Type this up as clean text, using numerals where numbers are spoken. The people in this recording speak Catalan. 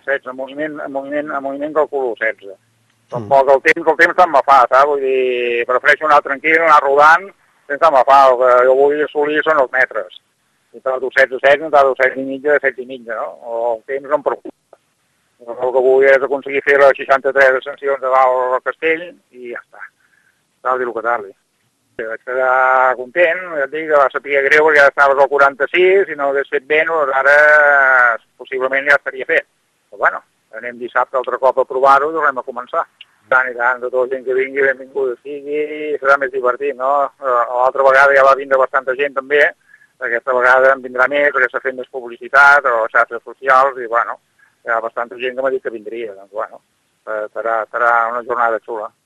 16, a moviment calculo 16. Tampoc el temps tant me fa, saps? Vull dir, prefereixo anar tranquil, anar rodant, sense me fa. El que jo vull assolir són els metres. Si tardo 16, no tardo 7 i mitja, 7 i mitja, no? O el temps no em preocupa. El que vull és aconseguir fer les 63 ascensions de dalt al castell i ja està. Tardi el que tardi. Vaig quedar content, ja et dic, que va saber greu perquè ja estaves al 46, i no hagués fet bé, doncs ara possiblement ja estaria fet. Però bueno, anem dissabte altre cop a provar-ho i tornem a començar. Tant i tant, tota la gent que vingui, benvinguda sigui, serà més divertit, no? L'altra vegada ja va vindre bastanta gent també, aquesta vegada en vindrà més, perquè s'ha fet més publicitat o xarxes socials, i bueno, hi ha bastanta gent que m'ha dit que vindria, doncs bueno, serà una jornada xula.